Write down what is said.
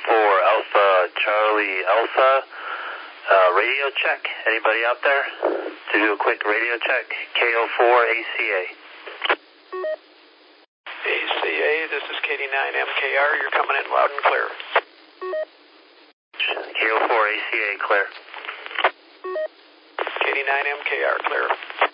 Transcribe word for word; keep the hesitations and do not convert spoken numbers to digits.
four Alpha Charlie Alpha, uh, radio check. Anybody out there to do a quick radio check? K O four A C A. A C A, this is K D nine M K R. You're coming in loud and clear. K O four A C A, clear. K D nine M K R, clear.